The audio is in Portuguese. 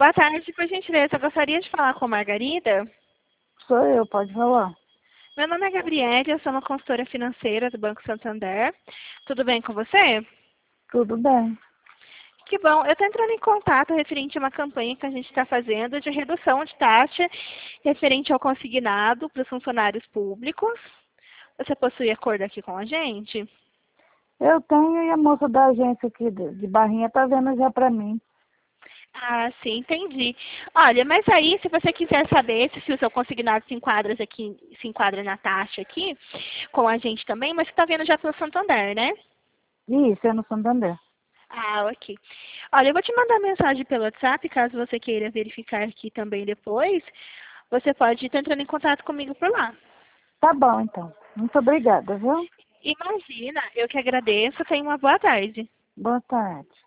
Boa tarde, por gentileza. Eu gostaria de falar com a Margarida. Sou eu, pode falar. Meu nome é Gabriele, eu sou uma consultora financeira do Banco Santander. Tudo bem com você? Tudo bem. Que bom. Eu estou entrando em contato referente a uma campanha que a gente está fazendo de redução de taxa referente ao consignado para os funcionários públicos. Você possui acordo aqui com a gente? Eu tenho e a moça da agência aqui de Barrinha tá vendo já pra mim. Ah, sim, entendi. Olha, mas aí, se você quiser saber se o seu consignado se enquadra na taxa aqui, com a gente também, mas você está vendo já pelo Santander, né? Isso, é no Santander. Ah, ok. Olha, eu vou te mandar mensagem pelo WhatsApp, caso você queira verificar aqui também depois. Você pode estar entrando em contato comigo por lá. Tá bom, então. Muito obrigada, viu? Imagina, eu que agradeço. Tenha uma boa tarde. Boa tarde.